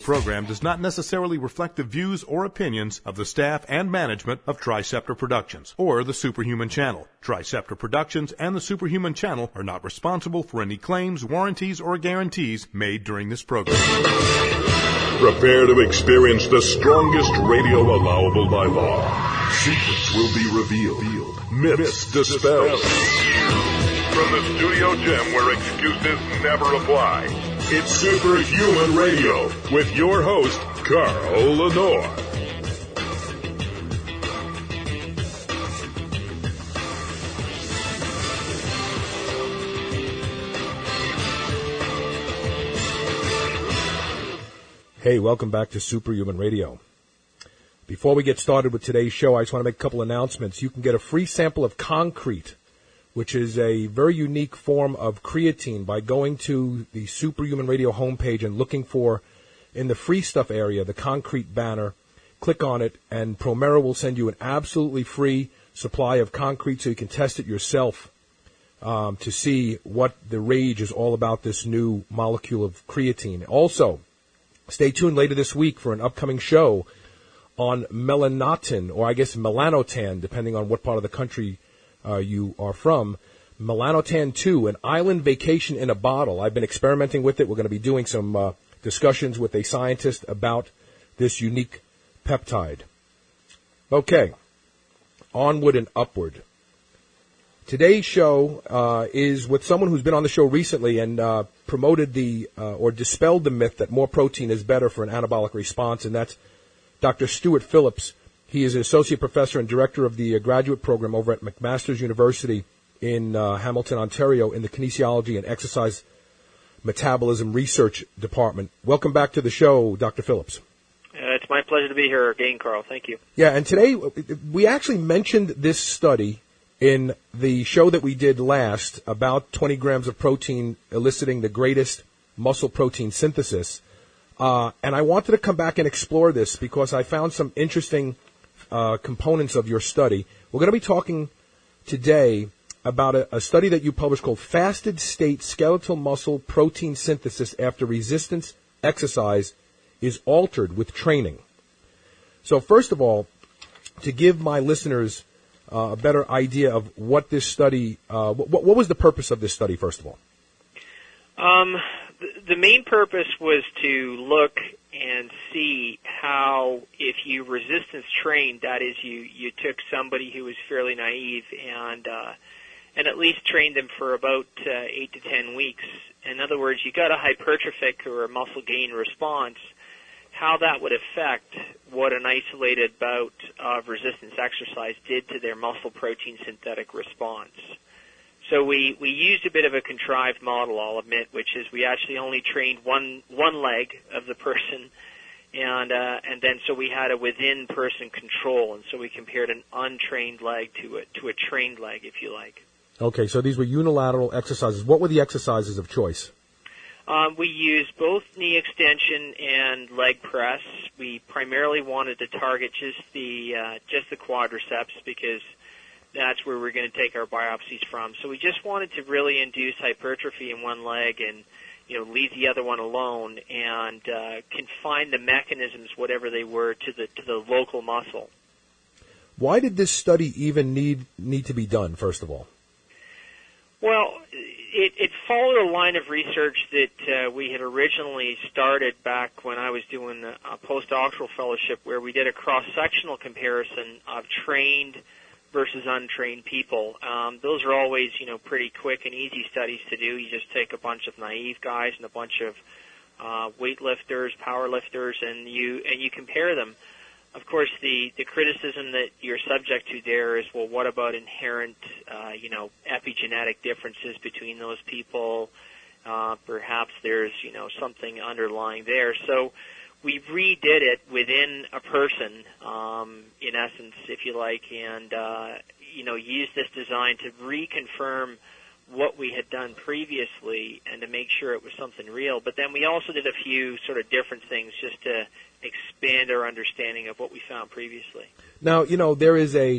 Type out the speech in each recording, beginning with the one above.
program does not necessarily reflect the views or opinions of the staff and management of Triceptor Productions or the Superhuman Channel. Triceptor Productions and the Superhuman Channel are not responsible for any claims, warranties, or guarantees made during this program. Prepare to experience the strongest radio allowable by law. Secrets will be revealed. Myths dispelled. From the studio gym where excuses never apply, it's Superhuman Radio with your host, Carl Lenore. Hey, welcome back to Superhuman Radio. Before we get started with today's show, I just want to make a couple announcements. You can get a free sample of Concrete, which is a very unique form of creatine, by going to the Superhuman Radio homepage and looking for, in the free stuff area, the Concrete banner. Click on it, and Promera will send you an absolutely free supply of Concrete so you can test it yourself to see what the rage is all about, this new molecule of creatine. Also, stay tuned later this week for an upcoming show on melanotan, or I guess melanotan, depending on what part of the country you are from. Melanotan 2, an island vacation in a bottle. I've been experimenting with it. We're going to be doing some discussions with a scientist about this unique peptide. Okay, onward and upward. Today's show is with someone who's been on the show recently and promoted or dispelled the myth that more protein is better for an anabolic response, and that's Dr. Stuart Phillips. He is an associate professor and director of the graduate program over at McMaster's University in Hamilton, Ontario, in the Kinesiology and Exercise Metabolism Research Department. Welcome back to the show, Dr. Phillips. It's my pleasure to be here again, Carl. Thank you. Yeah, and today we actually mentioned this study in the show that we did last about 20 grams of protein eliciting the greatest muscle protein synthesis. And I wanted to come back and explore this because I found some interesting components of your study. We're going to be talking today about a study that you published called Fasted State Skeletal Muscle Protein Synthesis After Resistance Exercise is Altered with Training. So first of all, to give my listeners a better idea of what this study, what was the purpose of this study, first of all? The main purpose was to look and see how, if you resistance trained, that is, you took somebody who was fairly naive and at least trained them for about 8 to 10 weeks. In other words, you got a hypertrophic or a muscle gain response, how that would affect what an isolated bout of resistance exercise did to their muscle protein synthetic response. So we used a bit of a contrived model, I'll admit, which is we actually only trained one leg of the person, and then so we had a within-person control, and so we compared an untrained leg to a trained leg, if you like. Okay, so these were unilateral exercises. What were the exercises of choice? We used both knee extension and leg press. We primarily wanted to target just the quadriceps because that's where we're going to take our biopsies from. So we just wanted to really induce hypertrophy in one leg and, leave the other one alone and confine the mechanisms, whatever they were, to the local muscle. Why did this study even need to be done, first of all? Well, it followed a line of research that we had originally started back when I was doing a postdoctoral fellowship, where we did a cross-sectional comparison of trained versus untrained people. Those are always, pretty quick and easy studies to do. You just take a bunch of naive guys and a bunch of weightlifters, powerlifters, and you compare them. Of course, the criticism that you're subject to there is, well, what about inherent, epigenetic differences between those people? Perhaps there's, something underlying there. So we redid it within a person, in essence, if you like, and, used this design to reconfirm what we had done previously and to make sure it was something real. But then we also did a few sort of different things just to expand our understanding of what we found previously. Now, there is a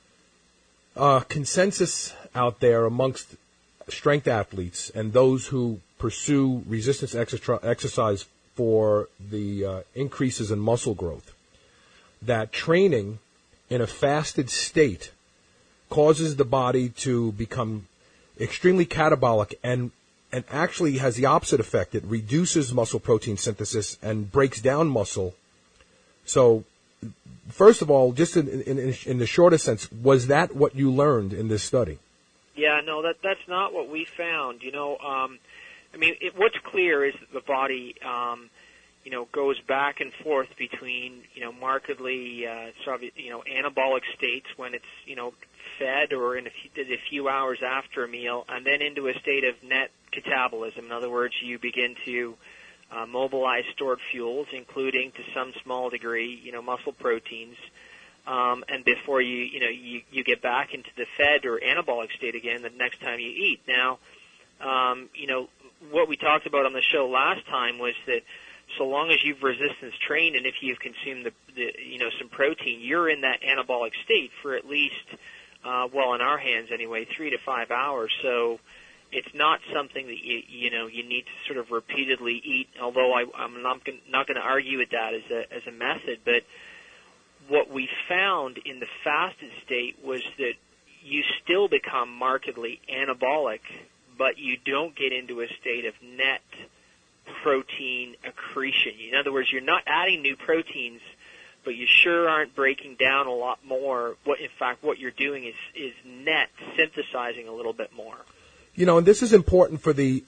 consensus out there amongst strength athletes and those who pursue resistance exercise for the increases in muscle growth, that training in a fasted state causes the body to become extremely catabolic and actually has the opposite effect. It reduces muscle protein synthesis and breaks down muscle. So, first of all, just in the shortest sense, was that what you learned in this study? Yeah, no, that's not what we found. What's clear is that the body, goes back and forth between, markedly, anabolic states when it's, fed or in a few hours after a meal, and then into a state of net catabolism. In other words, you begin to mobilize stored fuels, including to some small degree, muscle proteins, and before you get back into the fed or anabolic state again the next time you eat. Now, what we talked about on the show last time was that so long as you've resistance trained and if you've consumed some protein, you're in that anabolic state for at least, in our hands anyway, 3 to 5 hours. So it's not something that you need to sort of repeatedly eat. Although I'm not going to argue with that as a method, but what we found in the fasted state was that you still become markedly anabolic, but you don't get into a state of net protein accretion. In other words, you're not adding new proteins, but you sure aren't breaking down a lot more. In fact, what you're doing is net synthesizing a little bit more. And this is important for the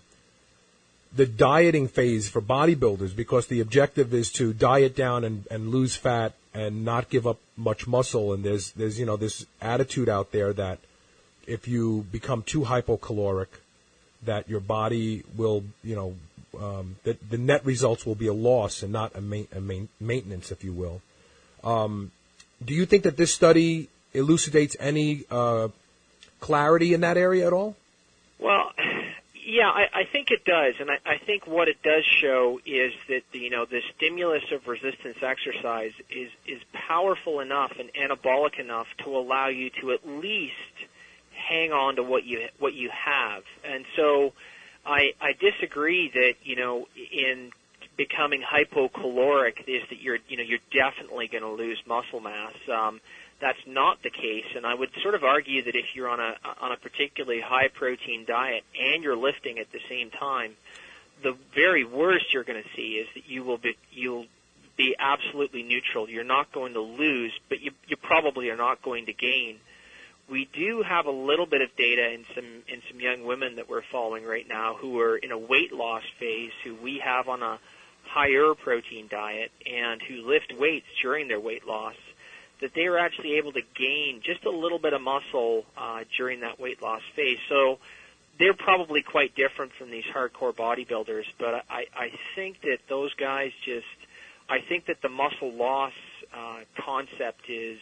dieting phase for bodybuilders, because the objective is to diet down and lose fat and not give up much muscle. And there's this attitude out there that if you become too hypocaloric, that your body will, that the net results will be a loss and not a maintenance, if you will. Do you think that this study elucidates any clarity in that area at all? Well, yeah, I think it does, and I think what it does show is that the stimulus of resistance exercise is powerful enough and anabolic enough to allow you to at least hang on to what you have. And so I disagree that in becoming hypocaloric is that you're definitely going to lose muscle mass. That's not the case, and I would sort of argue that if you're on a particularly high protein diet and you're lifting at the same time, the very worst you're going to see is that you'll be absolutely neutral. You're not going to lose, but you probably are not going to gain. We do have a little bit of data in some young women that we're following right now who are in a weight loss phase, who we have on a higher protein diet and who lift weights during their weight loss, that they were actually able to gain just a little bit of muscle during that weight loss phase. So they're probably quite different from these hardcore bodybuilders, but I think that those guys I think that the muscle loss concept is,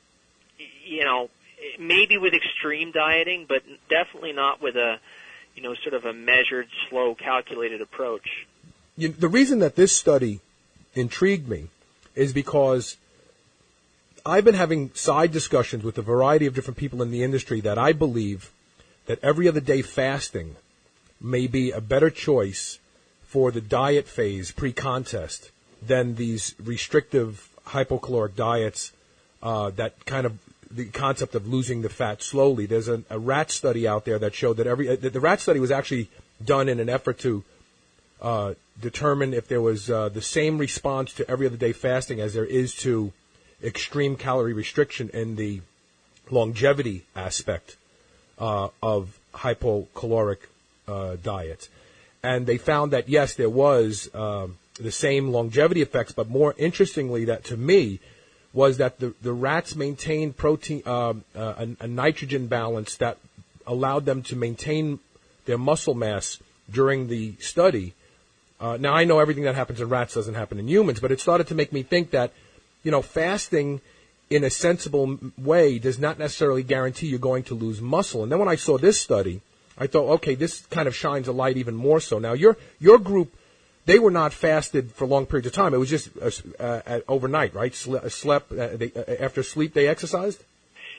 maybe with extreme dieting, but definitely not with a, sort of a measured, slow, calculated approach. The reason that this study intrigued me is because I've been having side discussions with a variety of different people in the industry that I believe that every other day fasting may be a better choice for the diet phase pre-contest than these restrictive hypocaloric diets that kind of the concept of losing the fat slowly. There's a rat study out there that showed that the rat study was actually done in an effort to determine if there was the same response to every other day fasting as there is to extreme calorie restriction in the longevity aspect of hypocaloric diets. And they found that, yes, there was the same longevity effects, but more interestingly, that to me, was that the rats maintained protein, a nitrogen balance that allowed them to maintain their muscle mass during the study. Now, I know everything that happens in rats doesn't happen in humans, but it started to make me think that, fasting in a sensible way does not necessarily guarantee you're going to lose muscle. And then when I saw this study, I thought, okay, this kind of shines a light even more so. Now, your group, they were not fasted for long periods of time. It was just overnight, right? Slept after sleep, they exercised?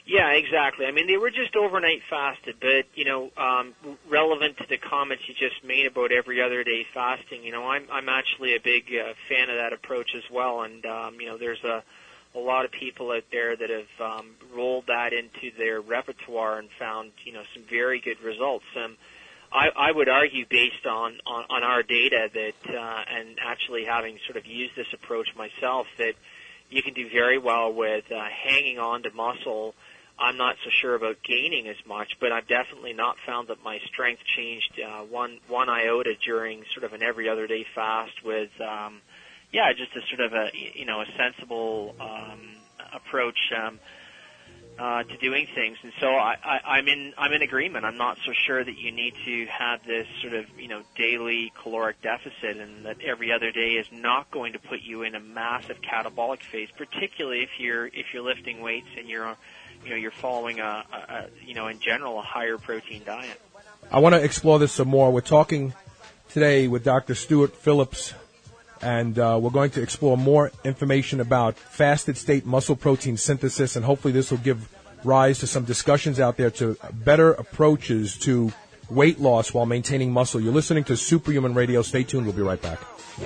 Yeah, exactly. I mean, they were just overnight fasted, but, relevant to the comments you just made about every other day fasting, I'm actually a big fan of that approach as well, and, there's a lot of people out there that have rolled that into their repertoire and found, some very good results. I would argue, based on our data, that and actually having sort of used this approach myself, that you can do very well with hanging on to muscle. I'm not so sure about gaining as much, but I've definitely not found that my strength changed one iota during sort of an every other day fast with, just a sort of a sensible approach to doing things. And so I'm in agreement. I'm not so sure that you need to have this sort of daily caloric deficit, and that every other day is not going to put you in a massive catabolic phase, particularly if you're lifting weights and you're following in general, a higher protein diet. I want to explore this some more. We're talking today with Dr. Stuart Phillips, and we're going to explore more information about fasted state muscle protein synthesis, and hopefully this will give rise to some discussions out there to better approaches to weight loss while maintaining muscle. You're listening to Superhuman Radio. Stay tuned. We'll be right back.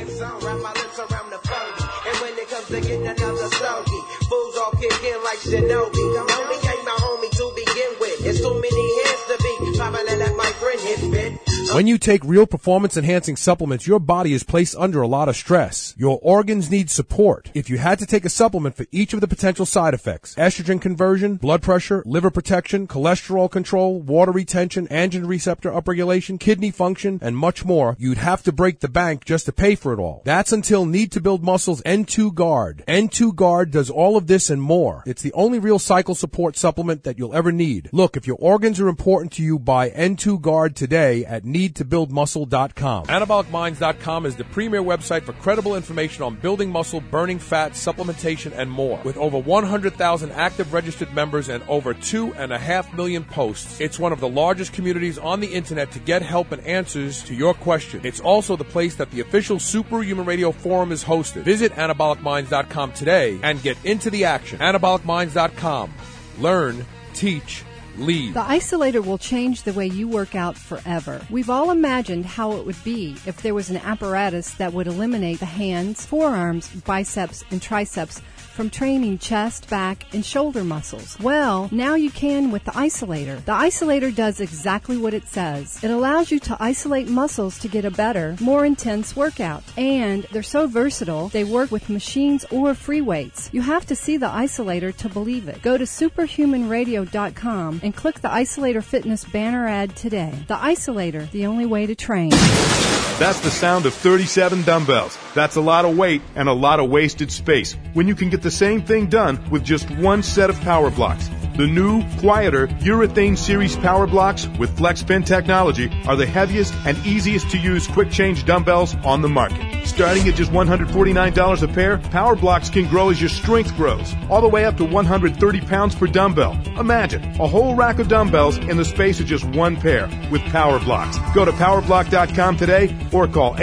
To get another stogie, fools all kick in like Shinobi. Come homie, ain't my homie to begin with. There's too many hands to be. Probably let my friend hit bit. When you take real performance-enhancing supplements, your body is placed under a lot of stress. Your organs need support. If you had to take a supplement for each of the potential side effects, estrogen conversion, blood pressure, liver protection, cholesterol control, water retention, androgen receptor upregulation, kidney function, and much more, you'd have to break the bank just to pay for it all. That's until Need to Build Muscle's N2 Guard. N2 Guard does all of this and more. It's the only real cycle support supplement that you'll ever need. Look, if your organs are important to you, buy N2 Guard today at needtobuildmuscle.com. AnabolicMinds.com is the premier website for credible information on building muscle, burning fat, supplementation, and more. With over 100,000 active registered members and over 2.5 million posts, it's one of the largest communities on the internet to get help and answers to your questions. It's also the place that the official Superhuman Radio Forum is hosted. Visit AnabolicMinds.com today and get into the action. AnabolicMinds.com. Learn, teach, lead. The Isolator will change the way you work out forever. We've all imagined how it would be if there was an apparatus that would eliminate the hands, forearms, biceps, and triceps from training chest, back, and shoulder muscles. Well, now you can with the Isolator. The Isolator does exactly what it says. It allows you to isolate muscles to get a better, more intense workout. And they're so versatile, they work with machines or free weights. You have to see the Isolator to believe it. Go to superhumanradio.com and click the Isolator Fitness banner ad today. The Isolator, the only way to train. That's the sound of 37 dumbbells. That's a lot of weight and a lot of wasted space when you can get the same thing done with just one set of power blocks. The new, quieter Urethane Series Power Blocks with FlexPin technology are the heaviest and easiest to use quick change dumbbells on the market. Starting at just $149 a pair, Power Blocks can grow as your strength grows, all the way up to 130 pounds per dumbbell. Imagine a whole rack of dumbbells in the space of just one pair with Power Blocks. Go to powerblock.com today or call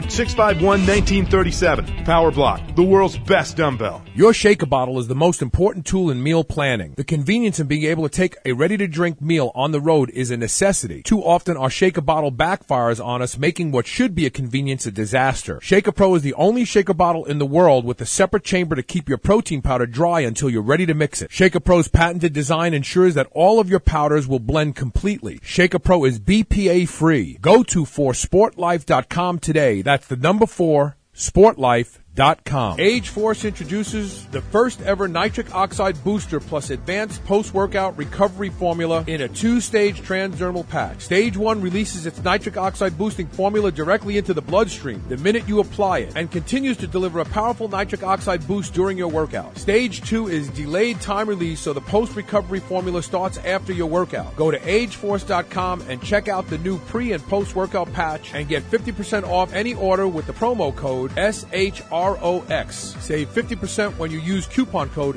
800-651-1937. Power Block, the world's best dumbbell. Your shaker bottle is the most important tool in meal planning. The convenience in being able to take a ready-to-drink meal on the road is a necessity. Too often, our shaker bottle backfires on us, making what should be a convenience a disaster. Shaker Pro is the only shaker bottle in the world with a separate chamber to keep your protein powder dry until you're ready to mix it. Shaker Pro's patented design ensures that all of your powders will blend completely. Shaker Pro is BPA-free. Go to forsportlife.com today. That's the number 4, sportlife.com. Age Force introduces the first ever nitric oxide booster plus advanced post-workout recovery formula in a 2-stage transdermal patch. Stage 1 releases its nitric oxide boosting formula directly into the bloodstream the minute you apply it and continues to deliver a powerful nitric oxide boost during your workout. Stage 2 is delayed time release, so the post-recovery formula starts after your workout. Go to ageforce.com and check out the new pre- and post-workout patch and get 50% off any order with the promo code SHROX. Save 50% when you use coupon code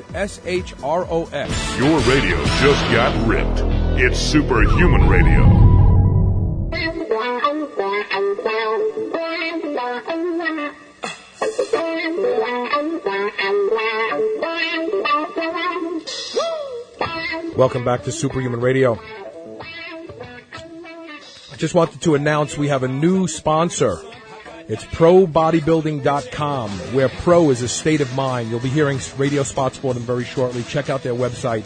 SHROX. Your radio just got ripped. It's Superhuman Radio. Welcome back to Superhuman Radio. I just wanted to announce we have a new sponsor. It's ProBodybuilding.com, where pro is a state of mind. You'll be hearing radio spots for them very shortly. Check out their website,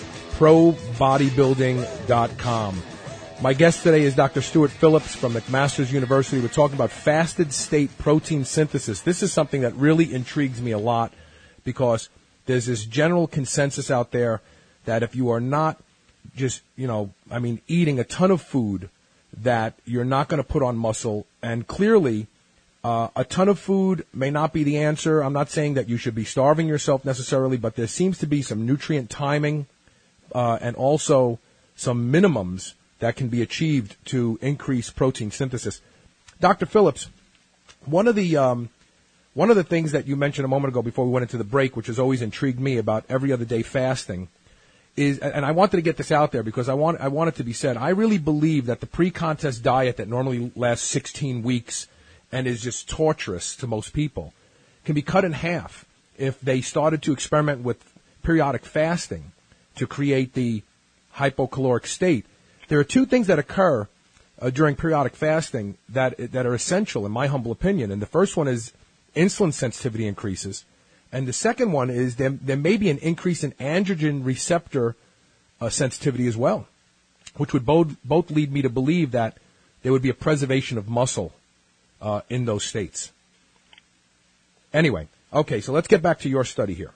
ProBodybuilding.com. My guest today is Dr. Stuart Phillips from McMaster's University. We're talking about fasted state protein synthesis. This is something that really intrigues me a lot because there's this general consensus out there that if you are not just, eating a ton of food, that you're not going to put on muscle. And clearly, a ton of food may not be the answer. I'm not saying that you should be starving yourself necessarily, but there seems to be some nutrient timing and also some minimums that can be achieved to increase protein synthesis. Dr. Phillips, one of the things that you mentioned a moment ago before we went into the break, which has always intrigued me about every other day fasting, is, and I wanted to get this out there because I want it to be said, I really believe that the pre-contest diet that normally lasts 16 weeks and is just torturous to most people can be cut in half if they started to experiment with periodic fasting to create the hypocaloric state. There are two things that occur during periodic fasting that are essential, in my humble opinion. And the first one is insulin sensitivity increases. And the second one is there may be an increase in androgen receptor sensitivity as well, which would both lead me to believe that there would be a preservation of muscle in those states. Anyway, okay, so let's get back to your study here.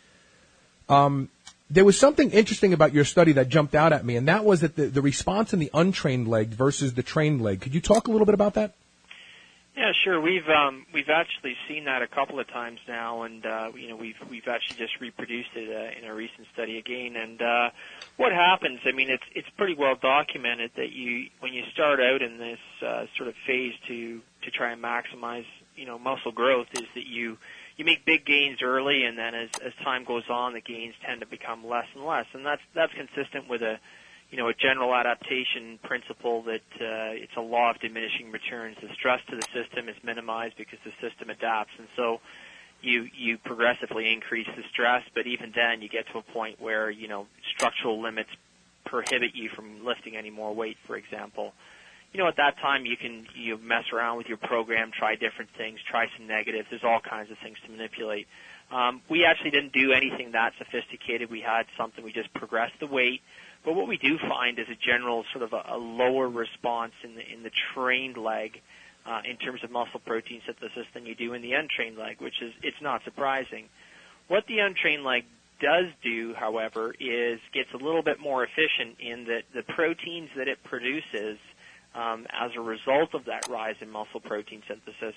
There was something interesting about your study that jumped out at me, and that was that the response in the untrained leg versus the trained leg. Could you talk a little bit about that? Yeah, sure. We've actually seen that a couple of times now, and we've actually just reproduced it in a recent study again. And what happens? I mean, it's pretty well documented that when you start out in this sort of phase to try and maximize muscle growth, is that you make big gains early, and then as time goes on, the gains tend to become less and less, and that's consistent with a general adaptation principle that it's a law of diminishing returns. The stress to the system is minimized because the system adapts, and so you progressively increase the stress, but even then you get to a point where structural limits prohibit you from lifting any more weight, for example. At that time you mess around with your program, try different things, try some negatives. There's all kinds of things to manipulate. We actually didn't do anything that sophisticated. We had something, we just progressed the weight. But what we do find is a general sort of a lower response in the trained leg in terms of muscle protein synthesis than you do in the untrained leg, which is, it's not surprising. What the untrained leg does do, however, is gets a little bit more efficient in that the proteins that it produces as a result of that rise in muscle protein synthesis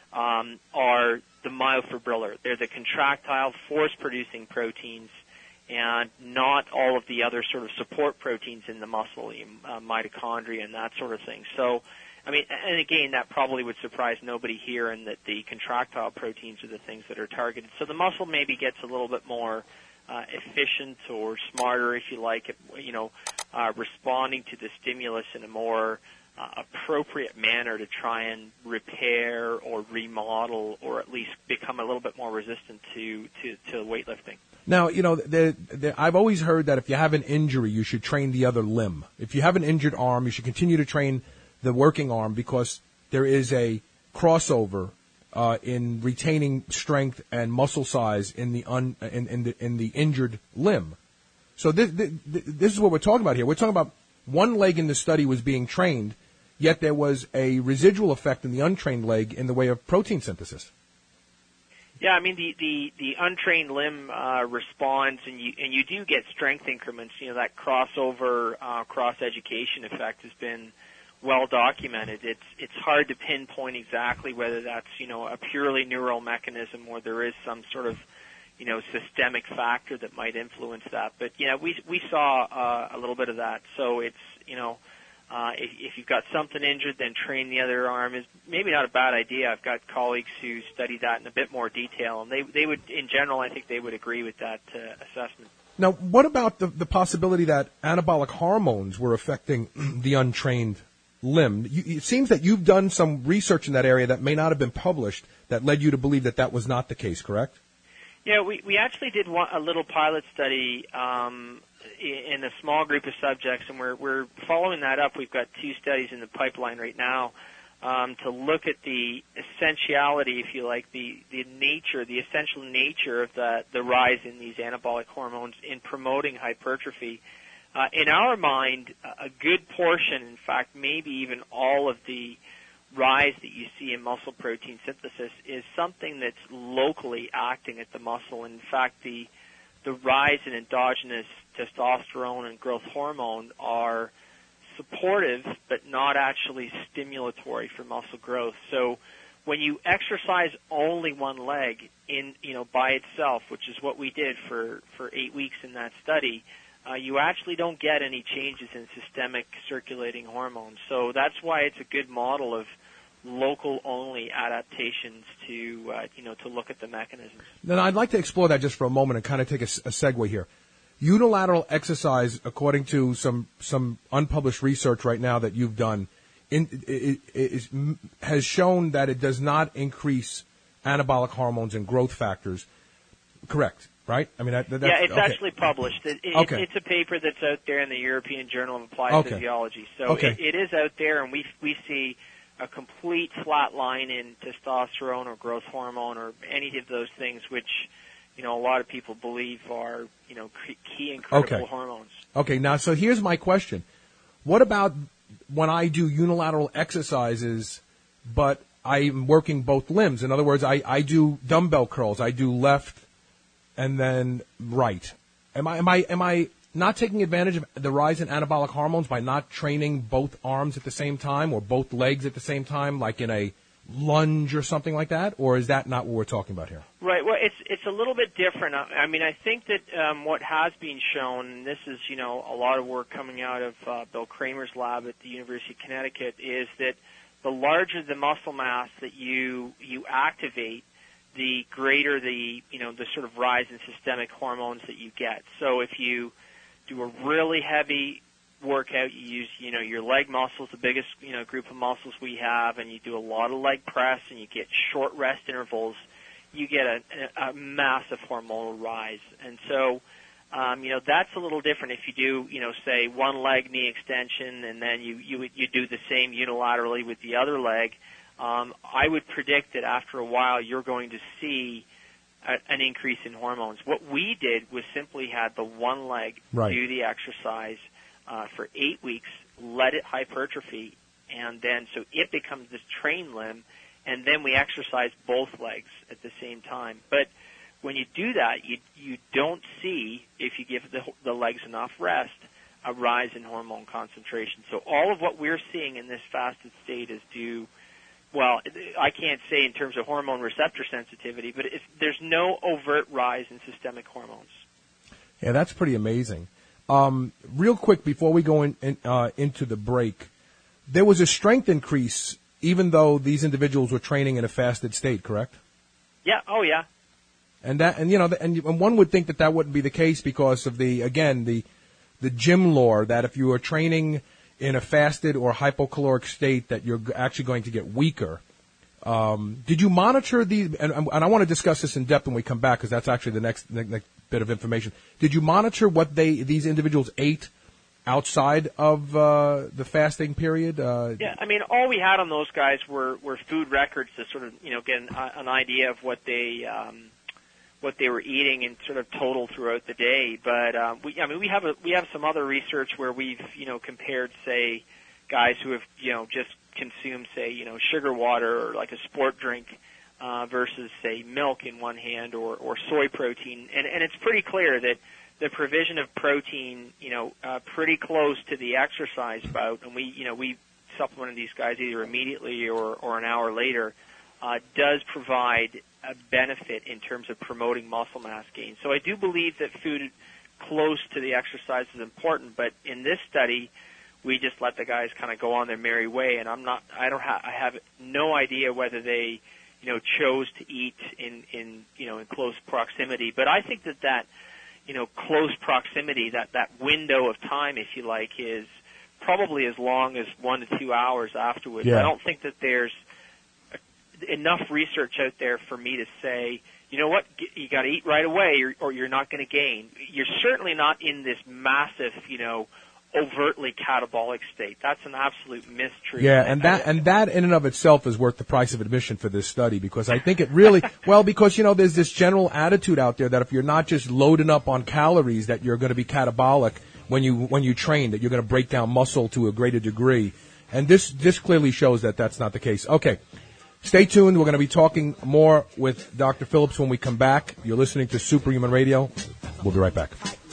are the myofibrillar. They're the contractile force-producing proteins and not all of the other sort of support proteins in the muscle, mitochondria and that sort of thing. So, I mean, and again, that probably would surprise nobody here in that the contractile proteins are the things that are targeted. So the muscle maybe gets a little bit more efficient or smarter, if you like, responding to the stimulus in a more appropriate manner to try and repair or remodel or at least become a little bit more resistant to weightlifting. Now, I've always heard that if you have an injury, you should train the other limb. If you have an injured arm, you should continue to train the working arm because there is a crossover in retaining strength and muscle size in the injured limb. So this is what we're talking about here. We're talking about one leg in the study was being trained, yet there was a residual effect in the untrained leg in the way of protein synthesis. Yeah, I mean the untrained limb responds, and you do get strength increments. That crossover cross education effect has been well documented. It's hard to pinpoint exactly whether that's a purely neural mechanism or there is some sort of systemic factor that might influence that. But yeah, we saw a little bit of that. So it's if you've got something injured, then train the other arm is maybe not a bad idea. I've got colleagues who study that in a bit more detail, and they would, in general, I think they would agree with that assessment. Now, what about the possibility that anabolic hormones were affecting the untrained limb? It seems that you've done some research in that area that may not have been published that led you to believe that that was not the case, correct? Yeah, we actually did a little pilot study in a small group of subjects, and we're following that up. We've got 2 studies in the pipeline right now to look at the essentiality, if you like, the essential nature of the rise in these anabolic hormones in promoting hypertrophy. In our mind, a good portion, in fact, maybe even all of the rise that you see in muscle protein synthesis is something that's locally acting at the muscle. In fact, the rise in endogenous testosterone and growth hormone are supportive but not actually stimulatory for muscle growth. So when you exercise only one leg by itself, which is what we did for 8 weeks in that study, you actually don't get any changes in systemic circulating hormones. So that's why it's a good model of local only adaptations to look at the mechanisms. Then I'd like to explore that just for a moment and kind of take a segue here. Unilateral exercise, according to some unpublished research right now that you've done, has shown that it does not increase anabolic hormones and growth factors. Correct, right? I mean, that's it's okay. actually published. It's a paper that's out there in the European Journal of Applied Physiology. So it is out there, and we see a complete flat line in testosterone or growth hormone or any of those things, which a lot of people believe are key and critical hormones. Okay, now so here's my question: what about when I do unilateral exercises, but I'm working both limbs? In other words, I do dumbbell curls. I do left and then right. Am I not taking advantage of the rise in anabolic hormones by not training both arms at the same time or both legs at the same time, like in a lunge or something like that? Or is that not what we're talking about here? Right. Well, it's a little bit different. I mean, I think that what has been shown, and this is a lot of work coming out of Bill Kramer's lab at the University of Connecticut, is that the larger the muscle mass that you activate, the greater the sort of rise in systemic hormones that you get. So if you do a really heavy workout, you use your leg muscles, the biggest group of muscles we have, and you do a lot of leg press and you get short rest intervals, you get a massive hormonal rise. And so that's a little different if you do say one leg knee extension and then you do the same unilaterally with the other leg. I would predict that after a while you're going to see an increase in hormones. What we did was simply had the one leg do the exercise for 8 weeks, let it hypertrophy, and then so it becomes this trained limb, and then we exercise both legs at the same time. But when you do that, you don't see, if you give the legs enough rest, a rise in hormone concentration. So all of what we're seeing in this fasted state is due, well, I can't say in terms of hormone receptor sensitivity, but there's no overt rise in systemic hormones. Yeah, that's pretty amazing. Real quick, before we go into the break, there was a strength increase even though these individuals were training in a fasted state, correct? Yeah. Oh, yeah. And one would think that wouldn't be the case because of the gym lore that if you are training in a fasted or hypocaloric state that you're actually going to get weaker. Did you monitor these? And I want to discuss this in depth when we come back because that's actually the next bit of information. Did you monitor what these individuals ate outside of the fasting period? Yeah, I mean, all we had on those guys were food records to sort of get an idea of what they were eating in sort of total throughout the day. But we have some other research where we've compared, say, guys who have just consumed, say, sugar water or like a sport drink versus, say, milk in one hand or soy protein, and it's pretty clear that the provision of protein, pretty close to the exercise bout, and we supplemented these guys either immediately or an hour later, does provide a benefit in terms of promoting muscle mass gain. So I do believe that food close to the exercise is important, but in this study, we just let the guys kind of go on their merry way, and I have no idea whether they, chose to eat in close proximity. But I think that close proximity, that window of time, if you like, is probably as long as 1 to 2 hours afterwards. Yeah. I don't think that there's enough research out there for me to say you know what, you got to eat right away or you're not going to gain. You're certainly not in this massive, overtly catabolic state. That's an absolute mystery. Yeah, and that in and of itself is worth the price of admission for this study, because I think it really, because there's this general attitude out there that if you're not just loading up on calories that you're going to be catabolic when you train, that you're going to break down muscle to a greater degree. And this clearly shows that that's not the case. Okay. Stay tuned. We're going to be talking more with Dr. Phillips when we come back. You're listening to Superhuman Radio. We'll be right back.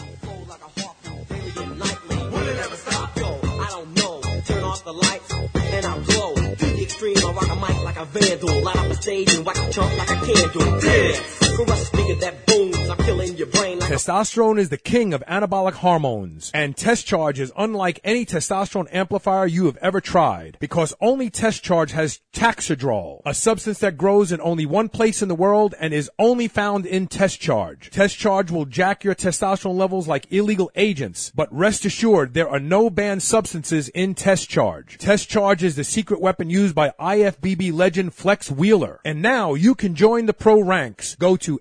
The lights and I'll glow to the extreme. I rock a mic like a vandal, light up a stage and wax a chump like a candle. Dance, caress a speaker that booms. I'm killing your brain. Like testosterone is the king of anabolic hormones, and Test Charge is unlike any testosterone amplifier you have ever tried, because only Test Charge has Taxidrol, a substance that grows in only one place in the world and is only found in Test Charge. Test Charge will jack your testosterone levels like illegal agents, but rest assured there are no banned substances in Test Charge. Test Charge is the secret weapon used by IFBB legend Flex Wheeler. And now you can join the pro ranks. Go to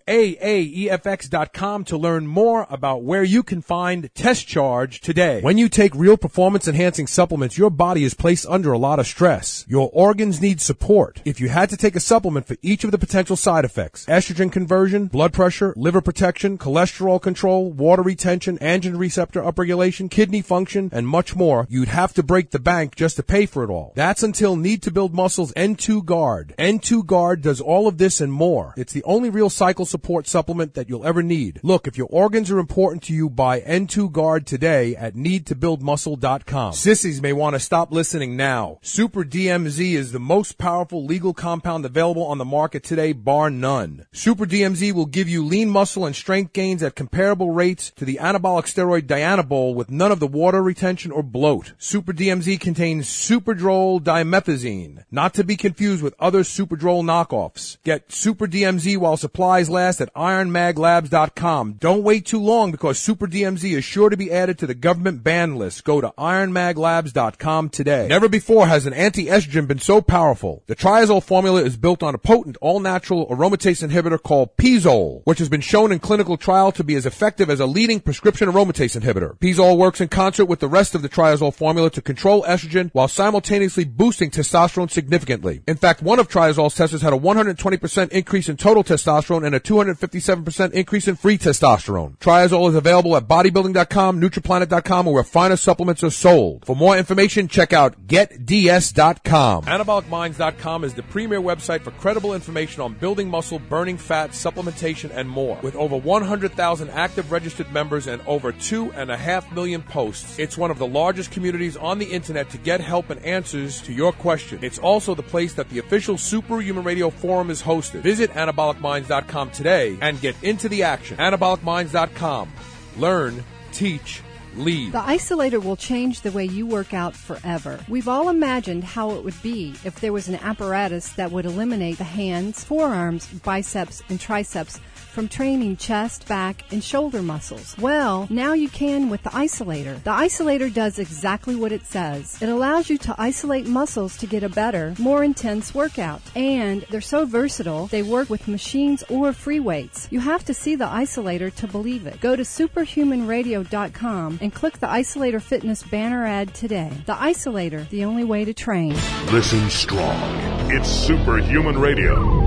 AAEFX.com to learn more about where you can find Test Charge today. When you take real performance enhancing supplements, your body is placed under a lot of stress. Your organs need support. If you had to take a supplement for each of the potential side effects, estrogen conversion, blood pressure, liver protection, cholesterol control, water retention, androgen receptor upregulation, kidney function, and much more, you'd have to break the bank just to pay for it all. That's until Need to Build Muscle's N2 Guard. N2 Guard does all of this and more. It's the only real cycle support supplement that you'll ever need. Look, if your organs are important to you, buy N2 Guard today at needtobuildmuscle.com. Sissies may want to stop listening now. Super DMZ is the most powerful legal compound available on the market today, bar none. Super DMZ will give you lean muscle and strength gains at comparable rates to the anabolic steroid Dianabol with none of the water retention or bloat. Super DMZ contains Superdrol dimethazine, not to be confused with other Superdrol knockoffs. Get Super DMZ while supplies last at ironmaglabs.com. Don't wait too long, because Super DMZ is sure to be added to the government ban list. Go to ironmaglabs.com today. Never before has an anti-estrogen been so powerful. The triazole formula is built on a potent all-natural aromatase inhibitor called Pizole, which has been shown in clinical trial to be as effective as a leading prescription aromatase inhibitor. Pizole works in concert with the rest of the triazole formula to control estrogen while simultaneously boosting testosterone significantly. In fact, one of triazole's testers had a 120% increase in total testosterone and a 257% increase in free testosterone. Triazole is available at bodybuilding.com, nutriplanet.com, or where finer supplements are sold. For more information, check out getds.com. AnabolicMinds.com is the premier website for credible information on building muscle, burning fat, supplementation, and more. With over 100,000 active registered members and over 2.5 million posts, it's one of the largest communities on the internet to get help and answers to your question. It's also the place that the official Superhuman Radio forum is hosted. Visit AnabolicMinds.com today and get into the action. AnabolicMinds.com. Learn, teach, lead. The Isolator will change the way you work out forever. We've all imagined how it would be if there was an apparatus that would eliminate the hands, forearms, biceps, and triceps from training chest, back, and shoulder muscles. Well, now you can with the Isolator. The Isolator does exactly what it says. It allows you to isolate muscles to get a better, more intense workout. And they're so versatile, they work with machines or free weights. You have to see the Isolator to believe it. Go to superhumanradio.com and click the Isolator Fitness banner ad today. The Isolator, the only way to train. Listen strong. It's Superhuman Radio.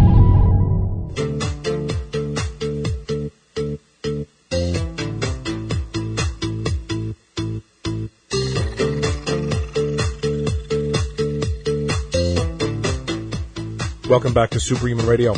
Welcome back to Superhuman Radio.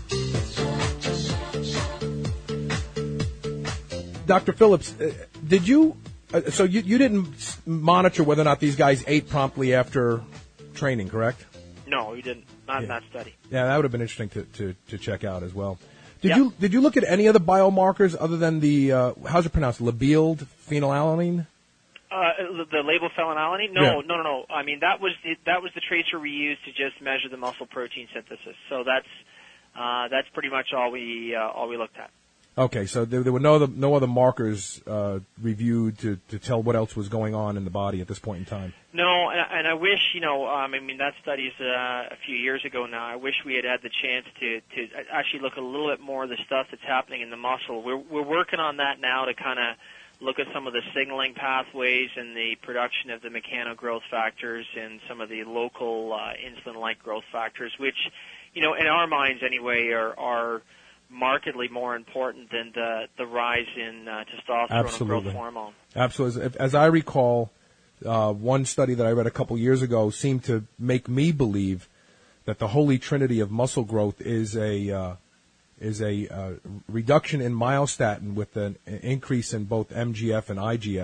Dr. Phillips, did you, so you didn't monitor whether or not these guys ate promptly after training, correct? No, we didn't. Not in that study. Yeah, that would have been interesting to check out as well. Did you look at any other biomarkers other than the, how's it pronounced, Labild phenylalanine? The label phenylalanine? No. I mean, that was the tracer we used to just measure the muscle protein synthesis. So that's pretty much all we looked at. Okay, so there were no other markers reviewed to tell what else was going on in the body at this point in time. No, and I wish, I mean, that study's a few years ago now. I wish we had the chance to actually look a little bit more of the stuff that's happening in the muscle. We're working on that now to kind of look at some of the signaling pathways and the production of the mechanogrowth factors and some of the local insulin-like growth factors, which, in our minds anyway, are markedly more important than the rise in testosterone and growth hormone. Absolutely. As I recall, one study that I read a couple years ago seemed to make me believe that the holy trinity of muscle growth is a reduction in myostatin with an increase in both MGF and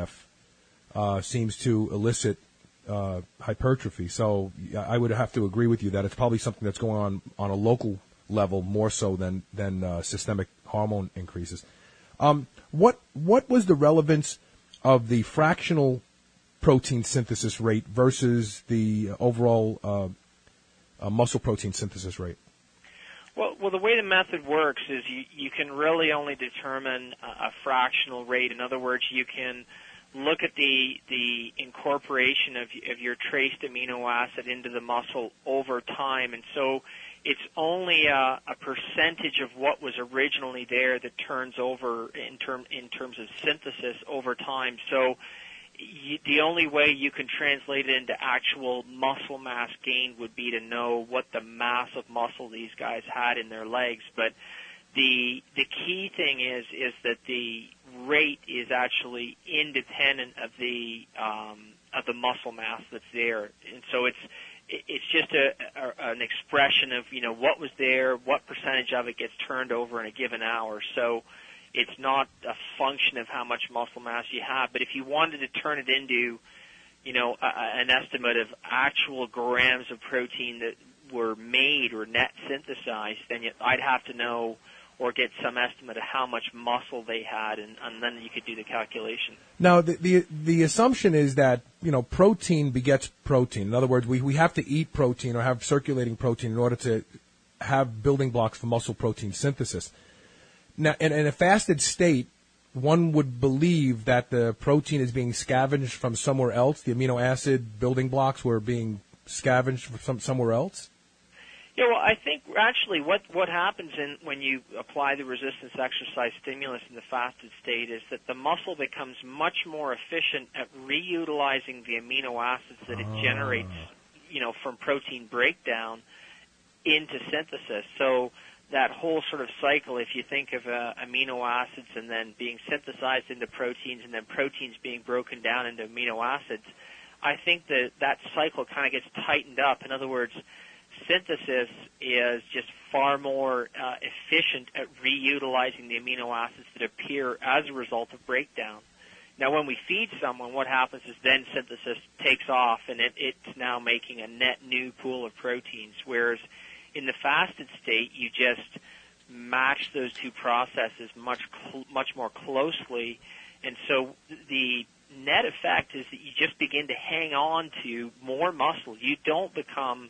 IGF seems to elicit hypertrophy. So I would have to agree with you that it's probably something that's going on a local level more so than systemic hormone increases. What was the relevance of the fractional protein synthesis rate versus the overall muscle protein synthesis rate? Well, the way the method works is you can really only determine a fractional rate. In other words, you can look at the incorporation of your traced amino acid into the muscle over time, and so it's only a percentage of what was originally there that turns over in terms of synthesis over time. So the only way you can translate it into actual muscle mass gain would be to know what the mass of muscle these guys had in their legs. But the key thing is that the rate is actually independent of the muscle mass that's there, and so it's just an expression of what was there, what percentage of it gets turned over in a given hour. So it's not a function of how much muscle mass you have. But if you wanted to turn it into, an estimate of actual grams of protein that were made or net synthesized, then I'd have to know or get some estimate of how much muscle they had, and then you could do the calculation. Now, the assumption is that, protein begets protein. In other words, we have to eat protein or have circulating protein in order to have building blocks for muscle protein synthesis. Now, in a fasted state, one would believe that the protein is being scavenged from somewhere else. The amino acid building blocks were being scavenged from somewhere else. Yeah, well, I think actually what happens when you apply the resistance exercise stimulus in the fasted state is that the muscle becomes much more efficient at reutilizing the amino acids that it generates, from protein breakdown into synthesis. So that whole sort of cycle, if you think of amino acids and then being synthesized into proteins and then proteins being broken down into amino acids, I think that cycle kind of gets tightened up. In other words, synthesis is just far more efficient at reutilizing the amino acids that appear as a result of breakdown. Now, when we feed someone, what happens is then synthesis takes off, and it's now making a net new pool of proteins, whereas in the fasted state, you just match those two processes much more closely, and so the net effect is that you just begin to hang on to more muscle. You don't become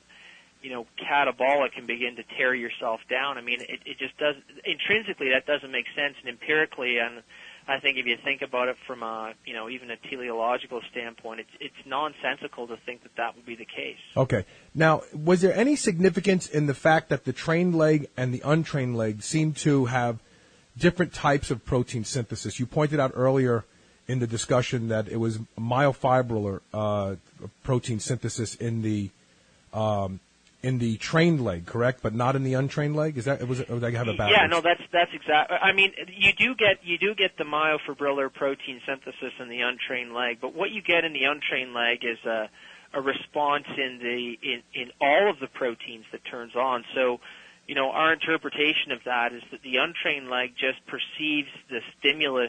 catabolic and begin to tear yourself down. I mean, it just does. Intrinsically, that doesn't make sense, and empirically, and I think if you think about it from even a teleological standpoint, it's nonsensical to think that would be the case. Okay. Now, was there any significance in the fact that the trained leg and the untrained leg seem to have different types of protein synthesis? You pointed out earlier in the discussion that it was myofibrillar protein synthesis in the trained leg, correct, but not in the untrained leg? Or did I have it backwards? Yeah, no, that's exactly. I mean, you do get the myofibrillar protein synthesis in the untrained leg, but what you get in the untrained leg is a response in all of the proteins that turns on. So, our interpretation of that is that the untrained leg just perceives the stimulus,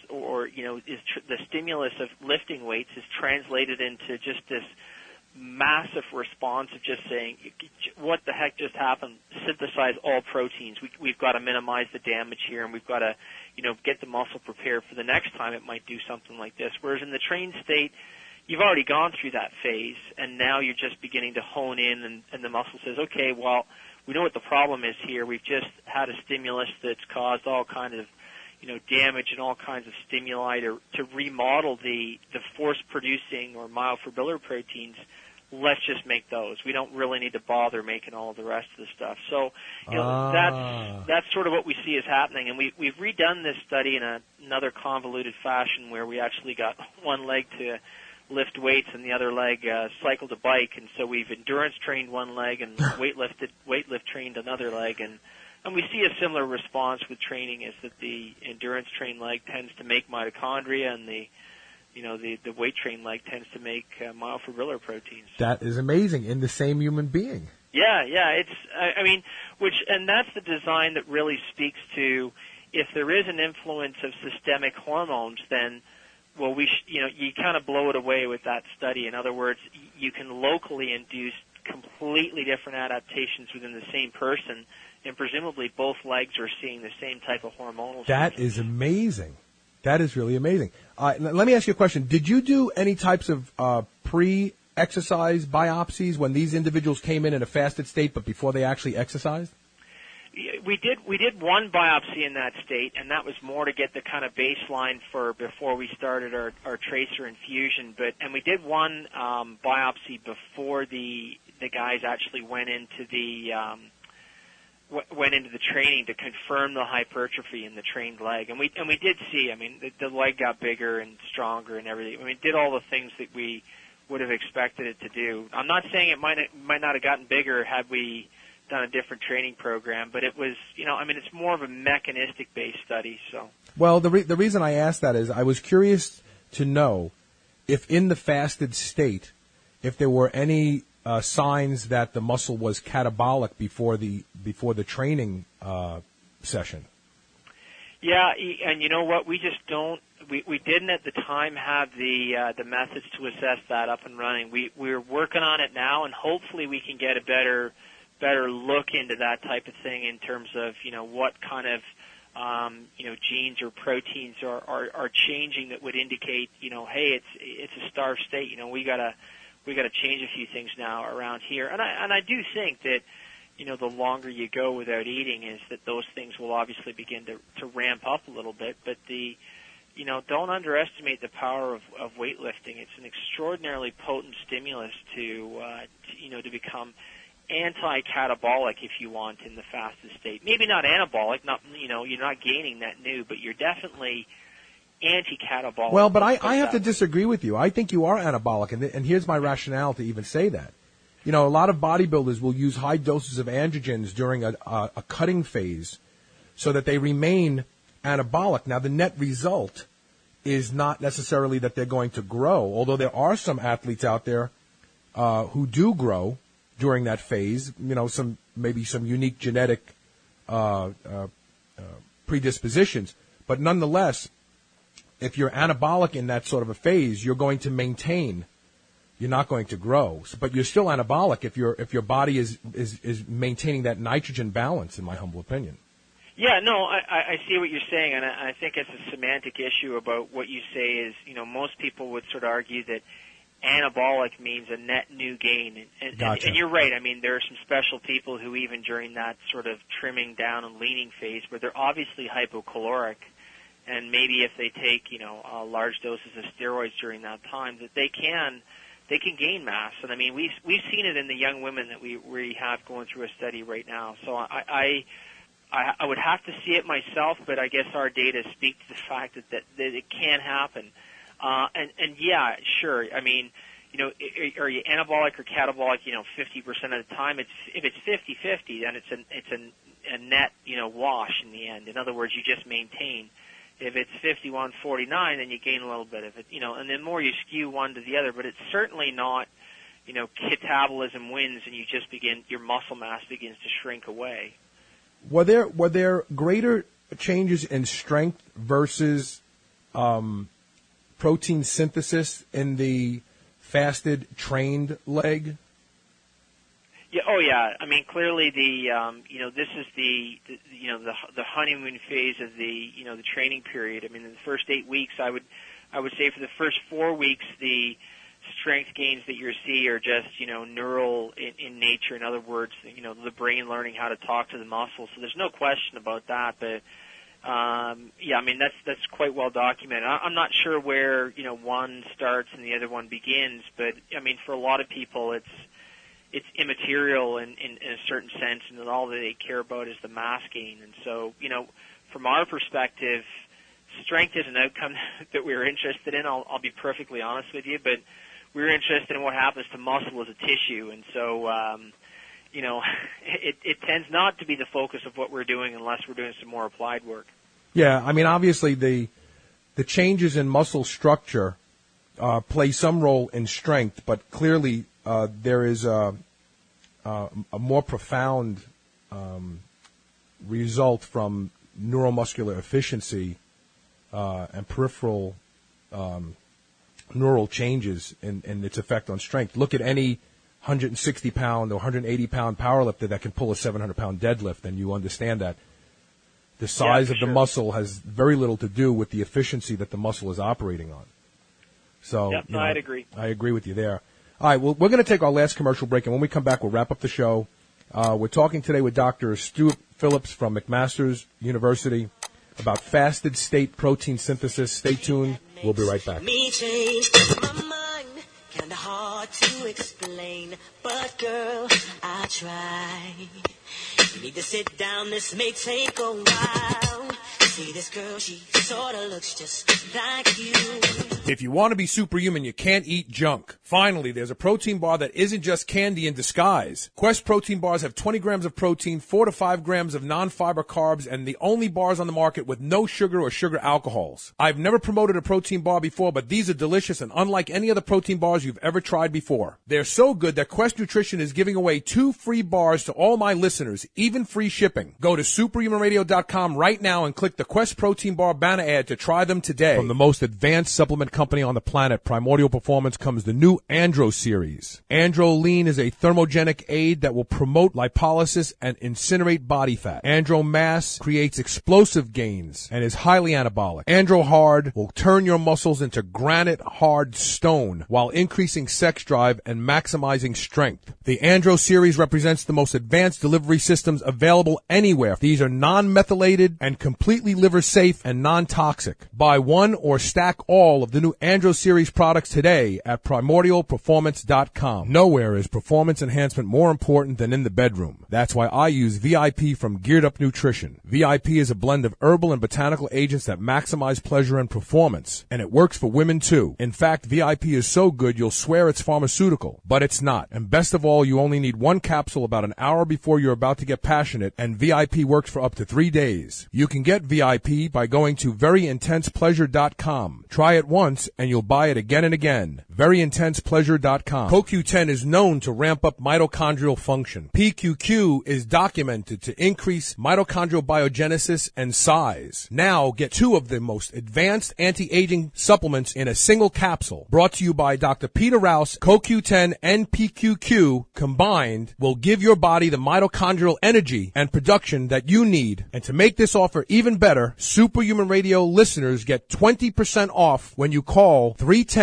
the stimulus of lifting weights is translated into just this massive response of just saying, what the heck just happened? Synthesize all proteins. We've got to minimize the damage here, and we've got to, get the muscle prepared for the next time it might do something like this. Whereas in the trained state, you've already gone through that phase, and now you're just beginning to hone in, and the muscle says, okay, well, we know what the problem is here. We've just had a stimulus that's caused all kinds of, damage and all kinds of stimuli to remodel the force-producing or myofibrillar proteins. Let's just make those. We don't really need to bother making all of the rest of the stuff. So, that's sort of what we see is happening. And we've redone this study in another convoluted fashion where we actually got one leg to lift weights and the other leg cycled a bike. And so we've endurance trained one leg and weightlift trained another leg. And we see a similar response with training, is that the endurance trained leg tends to make mitochondria, and the weight trained leg tends to make myofibrillar proteins. That is amazing, in the same human being. Yeah, and that's the design that really speaks to, if there is an influence of systemic hormones, then, well, you kind of blow it away with that study. In other words, you can locally induce completely different adaptations within the same person, and presumably both legs are seeing the same type of hormonal. That is amazing. That is really amazing. Let me ask you a question. Did you do any types of pre-exercise biopsies when these individuals came in a fasted state, but before they actually exercised? We did one biopsy in that state, and that was more to get the kind of baseline for before we started our tracer infusion. And we did one biopsy before the guys actually went into the training to confirm the hypertrophy in the trained leg, and we did see. I mean, the leg got bigger and stronger and everything. I mean, it did all the things that we would have expected it to do. I'm not saying it might not have gotten bigger had we done a different training program, but it was, it's more of a mechanistic-based study. So, well, the reason I asked that is I was curious to know if in the fasted state, if there were any signs that the muscle was catabolic before the training session. Yeah, and you know what? We just don't. We didn't at the time have the methods to assess that up and running. We're working on it now, and hopefully we can get a better look into that type of thing in terms of what kind of genes or proteins are changing that would indicate hey, it's a starved state. We gotta change a few things now around here, and I do think that the longer you go without eating, is that those things will obviously begin to ramp up a little bit. But don't underestimate the power of weightlifting. It's an extraordinarily potent stimulus to become anti-catabolic, if you want, in the fasted state. Maybe not anabolic, you're not gaining that new, but you're definitely anti-catabolic. Well, but I have to disagree with you. I think you are anabolic, and here's my rationale to even say that. A lot of bodybuilders will use high doses of androgens during a cutting phase so that they remain anabolic. Now, the net result is not necessarily that they're going to grow, although there are some athletes out there who do grow during that phase, some unique genetic predispositions. But nonetheless, if you're anabolic in that sort of a phase, you're going to maintain. You're not going to grow, but you're still anabolic if your body is maintaining that nitrogen balance, in my humble opinion. Yeah, no, I see what you're saying, and I think it's a semantic issue about what you say is, most people would sort of argue that anabolic means a net new gain. Gotcha. And you're right. I mean, there are some special people who even during that sort of trimming down and leaning phase where they're obviously hypocaloric, and maybe if they take, large doses of steroids during that time, that they can gain mass. And I mean, we've seen it in the young women that we have going through a study right now. So I would have to see it myself, but I guess our data speak to the fact that it can happen. And yeah, sure. I mean, are you anabolic or catabolic? 50% of the time. If it's 50-50, then it's a net wash in the end. In other words, you just maintain. If it's 51-49, then you gain a little bit of it, and the more you skew one to the other. But it's certainly not, catabolism wins and your muscle mass begins to shrink away. Were there greater changes in strength versus protein synthesis in the fasted trained leg? Yeah. Oh, yeah. I mean, clearly this is the honeymoon phase of the training period. I mean, in the first 8 weeks, I would say for the first 4 weeks, the strength gains that you see are just, neural in nature. In other words, the brain learning how to talk to the muscles. So there's no question about that. But that's quite well documented. I'm not sure where one starts and the other one begins, but for a lot of people, it's immaterial in a certain sense, and all that they care about is the mass gain. And so, from our perspective, strength is an outcome that we're interested in. I'll be perfectly honest with you, but we're interested in what happens to muscle as a tissue, and so it tends not to be the focus of what we're doing unless we're doing some more applied work. Yeah, obviously the changes in muscle structure play some role in strength, but clearly there is a more profound result from neuromuscular efficiency and peripheral neural changes in its effect on strength. Look at any 160-pound or 180-pound powerlifter that can pull a 700-pound deadlift, and you understand that the size of the muscle has very little to do with the efficiency that the muscle is operating on. So, I'd agree. I agree with you there. All right, well, we're going to take our last commercial break, and when we come back, we'll wrap up the show. We're talking today with Dr. Stuart Phillips from McMaster's University about fasted state protein synthesis. Stay tuned. We'll be right back. Me change my mind, kinda hard to explain, but girl, I try. You need to sit down, this may take a while. See this girl, she sorta looks just like you. If you want to be superhuman, you can't eat junk. Finally, there's a protein bar that isn't just candy in disguise. Quest protein bars have 20 grams of protein, 4 to 5 grams of non-fiber carbs, and the only bars on the market with no sugar or sugar alcohols. I've never promoted a protein bar before, but these are delicious and unlike any other protein bars you've ever tried before. They're so good that Quest Nutrition is giving away 2 free bars to all my listeners, even free shipping. Go to superhumanradio.com right now and click the Quest Protein Bar banner ad to try them today. From the most advanced supplement company on the planet, Primordial Performance, comes the new Andro series. Andro Lean is a thermogenic aid that will promote lipolysis and incinerate body fat. Andro Mass creates explosive gains and is highly anabolic. Andro Hard will turn your muscles into granite hard stone while increasing sex drive and maximizing strength. The Andro series represents the most advanced delivery systems available anywhere. These are non-methylated and completely liver safe and non-toxic. Buy one or stack all of the new Andro series products today at primordialperformance.com. Nowhere is performance enhancement more important than in the bedroom. That's why I use VIP from Geared Up Nutrition. VIP is a blend of herbal and botanical agents that maximize pleasure and performance, and it works for women too. In fact, VIP is so good you'll swear it's pharmaceutical, but it's not. And best of all, you only need one capsule about an hour before you're about to get passionate, and VIP works for up to 3 days. You can get VIP by going to veryintensepleasure.com. Try it once and you'll buy it again and again. Veryintensepleasure.com. CoQ10 is known to ramp up mitochondrial function. PQQ is documented to increase mitochondrial biogenesis and size. Now get 2 of the most advanced anti-aging supplements in a single capsule. Brought to you by Dr. Peter Rouse. CoQ10 and PQQ combined will give your body the mitochondrial energy and production that you need. And to make this offer even better, Superhuman Radio listeners get 20% off when you call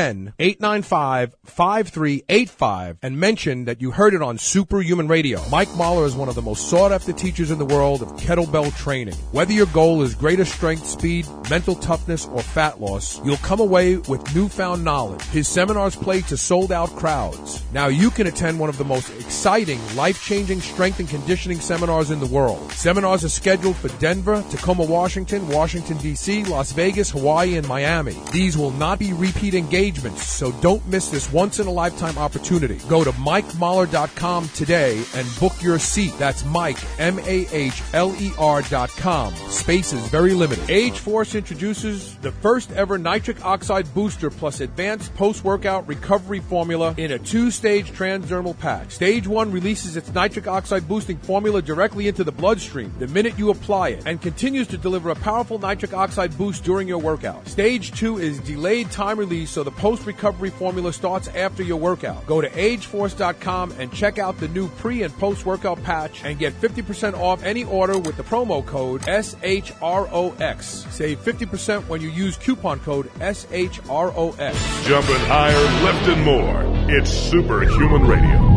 310-895-5385 and mention that you heard it on Superhuman Radio. Mike Mahler is one of the most sought-after teachers in the world of kettlebell training. Whether your goal is greater strength, speed, mental toughness, or fat loss, you'll come away with newfound knowledge. His seminars play to sold-out crowds. Now you can attend one of the most exciting, life-changing strength and conditioning seminars in the world. Seminars are scheduled for Denver, Tacoma, Washington, Washington, D.C., Las Vegas, Hawaii, and Miami. These will not be repeat engagements, so don't miss this once-in-a-lifetime opportunity. Go to MikeMahler.com today and book your seat. That's Mike, MAHLER.com. Space is very limited. Age Force introduces the first ever nitric oxide booster plus advanced post-workout recovery formula in a 2-stage transdermal pack. Stage 1 releases its nitric oxide boosting formula directly into the bloodstream the minute you apply it and continues to deliver a powerful nitric oxide boost during your workout. Stage 2 is delayed time release, so the post-recovery formula starts after your workout. Go to ageforce.com and check out the new pre- and post-workout patch and get 50% off any order with the promo code SHROX. Save 50% when you use coupon code SHROX. Jumping higher, lifting more. It's Superhuman Radio.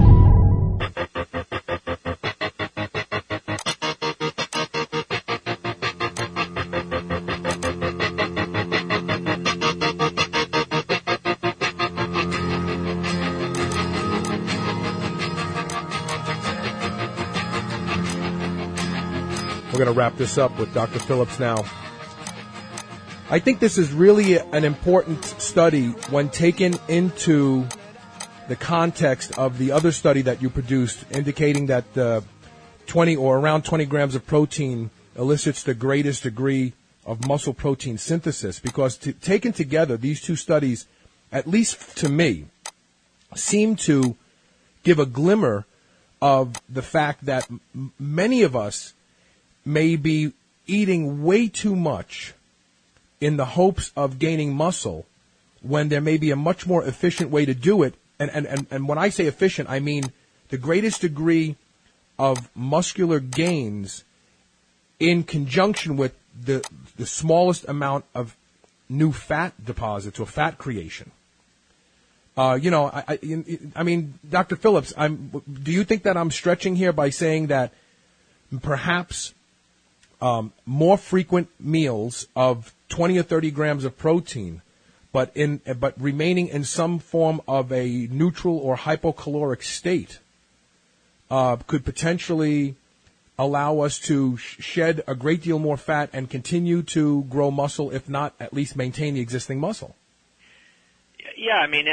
We're going to wrap this up with Dr. Phillips now. I think this is really an important study when taken into the context of the other study that you produced, indicating that 20 or around 20 grams of protein elicits the greatest degree of muscle protein synthesis. Because taken together, these two studies, at least to me, seem to give a glimmer of the fact that many of us may be eating way too much in the hopes of gaining muscle when there may be a much more efficient way to do it. And when I say efficient, I mean the greatest degree of muscular gains in conjunction with the smallest amount of new fat deposits or fat creation. I mean, Dr. Phillips, do you think that I'm stretching here by saying that perhaps more frequent meals of 20 or 30 grams of protein, but remaining in some form of a neutral or hypocaloric state, could potentially allow us to shed a great deal more fat and continue to grow muscle, if not at least maintain the existing muscle? Yeah, I mean,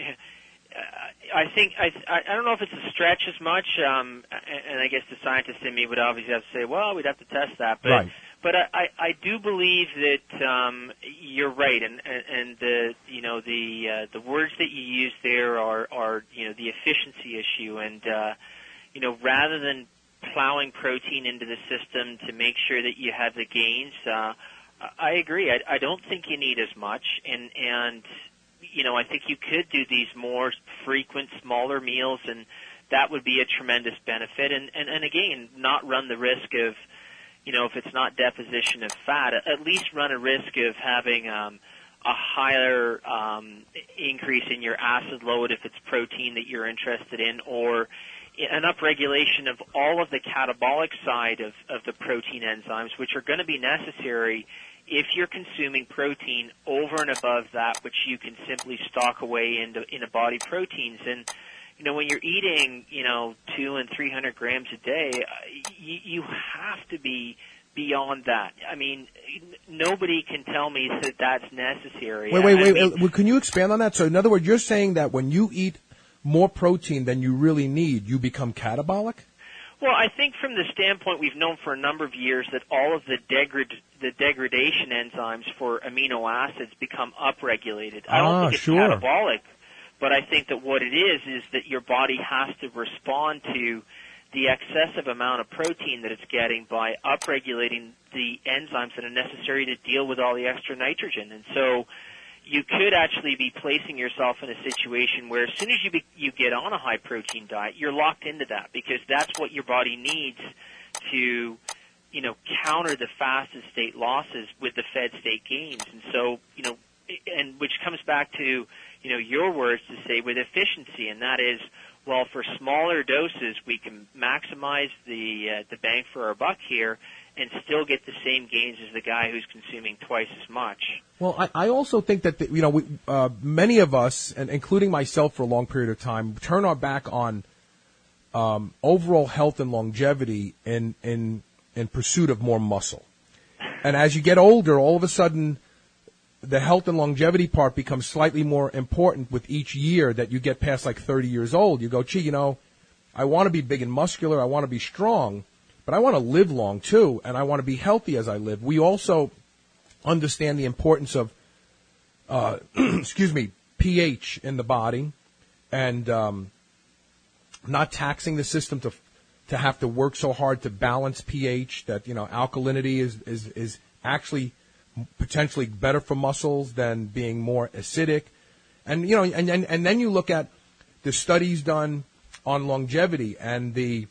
I think I don't know if it's a stretch as much, and I guess the scientist in me would obviously have to say, well, we'd have to test that, but right. But I do believe that you're right, and the words that you use there are the efficiency issue, and rather than plowing protein into the system to make sure that you have the gains, I agree. I don't think you need as much, and I think you could do these more frequent, smaller meals, and that would be a tremendous benefit. And again, not run the risk of, if it's not deposition of fat, at least run a risk of having a higher increase in your acid load if it's protein that you're interested in, or an upregulation of all of the catabolic side of the protein enzymes, which are going to be necessary if you're consuming protein over and above that which you can simply stock away into body proteins. And when you're eating 200 and 300 grams a day, you have to be beyond that. I mean, nobody can tell me that that's necessary. Wait. Can you expand on that? So in other words, you're saying that when you eat more protein than you really need, you become catabolic? Well, I think from the standpoint we've known for a number of years that all of the degradation enzymes for amino acids become upregulated. I don't think it's catabolic, but I think that what it is that your body has to respond to the excessive amount of protein that it's getting by upregulating the enzymes that are necessary to deal with all the extra nitrogen. And so you could actually be placing yourself in a situation where as soon as you get on a high-protein diet, you're locked into that because that's what your body needs to, counter the fasted state losses with the fed state gains. And so, and which comes back to, your words to say with efficiency, and that is, well, for smaller doses, we can maximize the bang for our buck here and still get the same gains as the guy who's consuming twice as much. Well, I also think that, many of us, and including myself for a long period of time, turn our back on overall health and longevity in pursuit of more muscle. And as you get older, all of a sudden, the health and longevity part becomes slightly more important with each year that you get past like 30 years old. You go, I want to be big and muscular, I want to be strong, but I want to live long too, and I want to be healthy as I live. We also understand the importance of, pH in the body, and not taxing the system to have to work so hard to balance pH. That alkalinity is actually potentially better for muscles than being more acidic. And, you know, and then you look at the studies done on longevity and the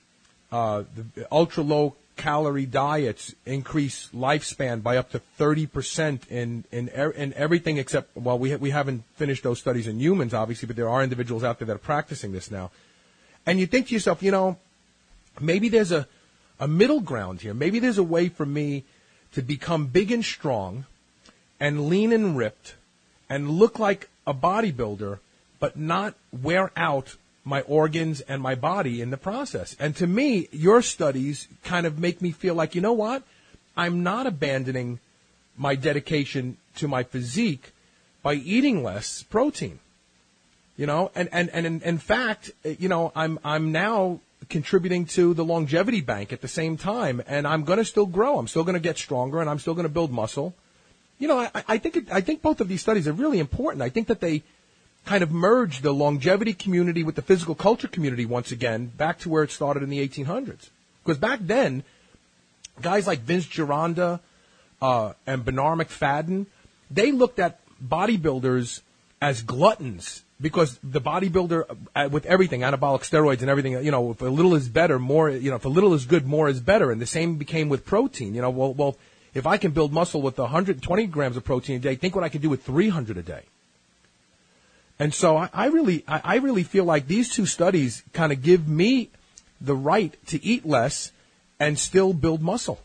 ultra low calorie diets increase lifespan by up to 30% in everything except, well, we haven't finished those studies in humans, obviously, but there are individuals out there that are practicing this now. And you think to yourself, you know, maybe there's a middle ground here. Maybe there's a way for me to become big and strong and lean and ripped and look like a bodybuilder, but not wear out my organs and my body in the process. And to me, your studies kind of make me feel like, you know what? I'm not abandoning my dedication to my physique by eating less protein. You know, and in fact, you know, I'm now contributing to the longevity bank at the same time, and I'm going to still grow. I'm still going to get stronger, and I'm still going to build muscle. You know, I think both of these studies are really important. I think that they kind of merge the longevity community with the physical culture community once again, back to where it started in the 1800s. Because back then, guys like Vince Gironda and Bernard McFadden, they looked at bodybuilders as gluttons because the bodybuilder, with everything, anabolic steroids and everything, you know, if a little is better, more, you know, if a little is good, more is better. And the same became with protein. You know, well, if I can build muscle with 120 grams of protein a day, think what I can do with 300 a day. And so I really feel like these two studies kind of give me the right to eat less and still build muscle.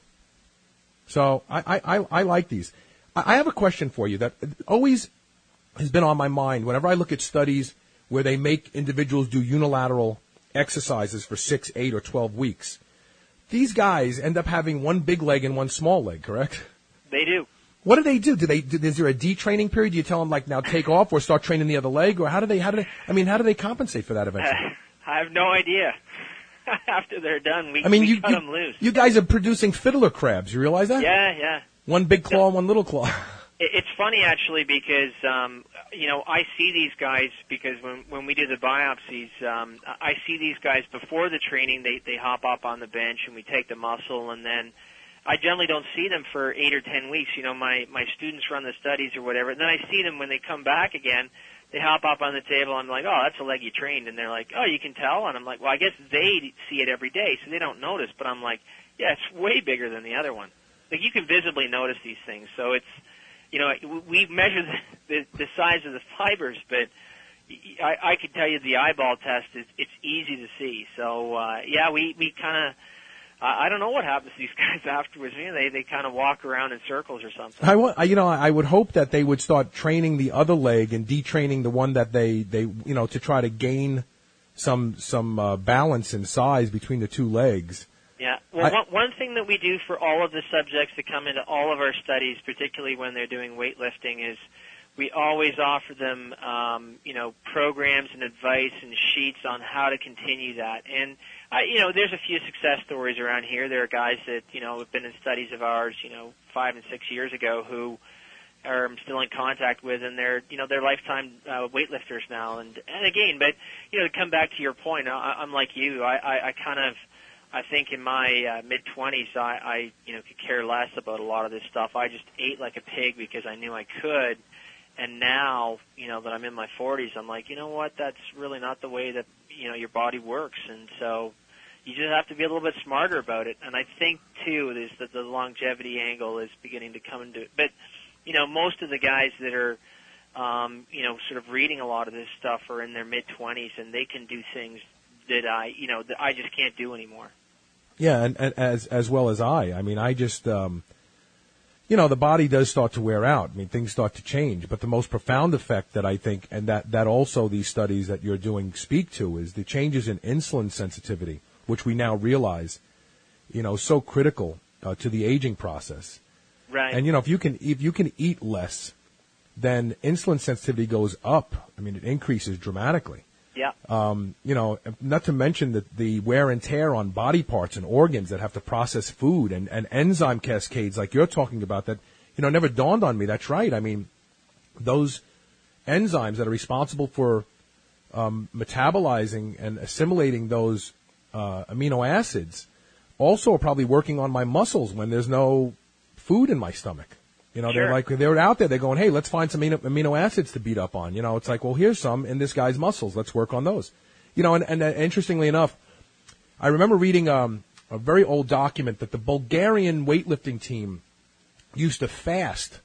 So I like these. I have a question for you that always has been on my mind whenever I look at studies where they make individuals do unilateral exercises for 6, 8, or 12 weeks. These guys end up having one big leg and one small leg, correct? They do. What do they do? Is there a detraining period? Do you tell them, like, now take off or start training the other leg? Or how do they compensate for that eventually? I have no idea. After they're done, we cut them loose. You guys are producing fiddler crabs. You realize that? Yeah. One big claw and one little claw. It's funny, actually, because, you know, I see these guys because when we do the biopsies, I see these guys before the training. They hop up on the bench and we take the muscle, and then I generally don't see them for 8 or 10 weeks. You know, my students run the studies or whatever, and then I see them when they come back again. They hop up on the table. I'm like, oh, that's a leg you trained. And they're like, oh, you can tell? And I'm like, well, I guess they see it every day, so they don't notice. But I'm like, yeah, it's way bigger than the other one. Like, you can visibly notice these things. So it's, you know, we measure the size of the fibers, but I can tell you the eyeball test, it's easy to see. So, yeah, we kind of, I don't know what happens to these guys afterwards. You know, they kind of walk around in circles or something. I would hope that they would start training the other leg and detraining the one that they you know, to try to gain some balance and size between the two legs. Yeah. Well, one thing that we do for all of the subjects that come into all of our studies, particularly when they're doing weightlifting, is we always offer them, you know, programs and advice and sheets on how to continue that. And you know, there's a few success stories around here. There are guys that, you know, have been in studies of ours, you know, 5 and 6 years ago who I'm still in contact with, and they're, you know, they're lifetime weightlifters now. And again, but, you know, to come back to your point, I'm like you. I think in my mid-20s, I, you know, could care less about a lot of this stuff. I just ate like a pig because I knew I could. And now, you know, that I'm in my 40s, I'm like, you know what, that's really not the way that, you know, your body works. And so you just have to be a little bit smarter about it. And I think, too, is that the longevity angle is beginning to come into it. But, you know, most of the guys that are, you know, sort of reading a lot of this stuff are in their mid-20s, and they can do things that that I just can't do anymore. Yeah, and as well as I mean, I just, you know, the body does start to wear out. I mean, things start to change. But the most profound effect that I think, and that also these studies that you're doing speak to, is the changes in insulin sensitivity, which we now realize, you know, so critical to the aging process. Right. And, you know, if you can eat less, then insulin sensitivity goes up. I mean, it increases dramatically. Yeah. You know, not to mention the wear and tear on body parts and organs that have to process food and enzyme cascades like you're talking about that, you know, never dawned on me. That's right. I mean, those enzymes that are responsible for metabolizing and assimilating those amino acids also are probably working on my muscles when there's no food in my stomach. You know, Sure. they're out there. They're going, hey, let's find some amino acids to beat up on. You know, it's like, well, here's some in this guy's muscles. Let's work on those. You know, and interestingly enough, I remember reading a very old document that the Bulgarian weightlifting team used to fast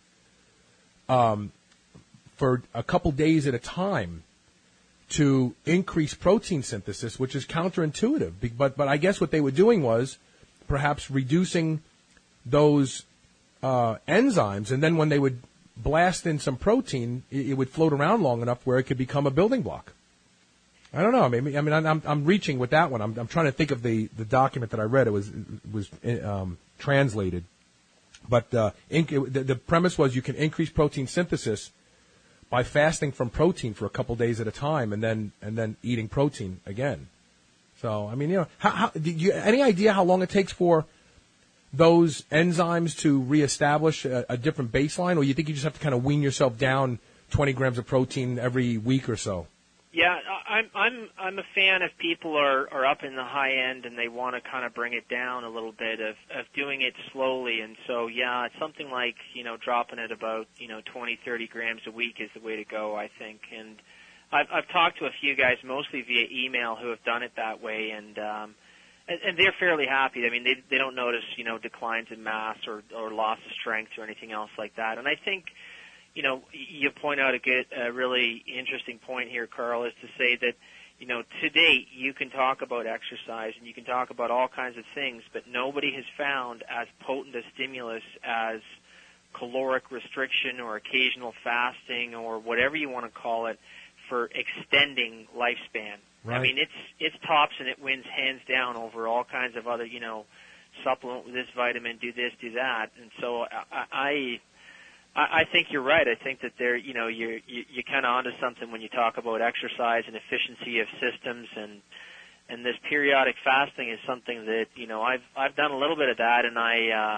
for a couple days at a time to increase protein synthesis, which is counterintuitive. But I guess what they were doing was perhaps reducing those enzymes, and then when they would blast in some protein, it would float around long enough where it could become a building block. I don't know. I'm reaching with that one. I'm trying to think of the document that I read. It was translated, but the premise was you can increase protein synthesis by fasting from protein for a couple days at a time, and then eating protein again. So I mean, you know, any idea how long it takes for those enzymes to reestablish a different baseline, or you think you just have to kind of wean yourself down 20 grams of protein every week or so? Yeah, I'm a fan if people are up in the high end and they want to kind of bring it down a little bit of doing it slowly. And so, yeah, it's something like, you know, dropping it about, 20, 30 grams a week is the way to go, I think. And I've talked to a few guys, mostly via email, who have done it that way, and they're fairly happy. I mean, they don't notice, declines in mass or loss of strength or anything else like that. And I think, you point out a really interesting point here, Carl, is to say that, to date you can talk about exercise and you can talk about all kinds of things, but nobody has found as potent a stimulus as caloric restriction or occasional fasting or whatever you want to call it for extending lifespan. Right. I mean, it's tops and it wins hands down over all kinds of other, supplement with this vitamin, do this, do that. And so I think you're right. I think that there, you're kind of onto something when you talk about exercise and efficiency of systems, and this periodic fasting is something that I've done a little bit of that, and I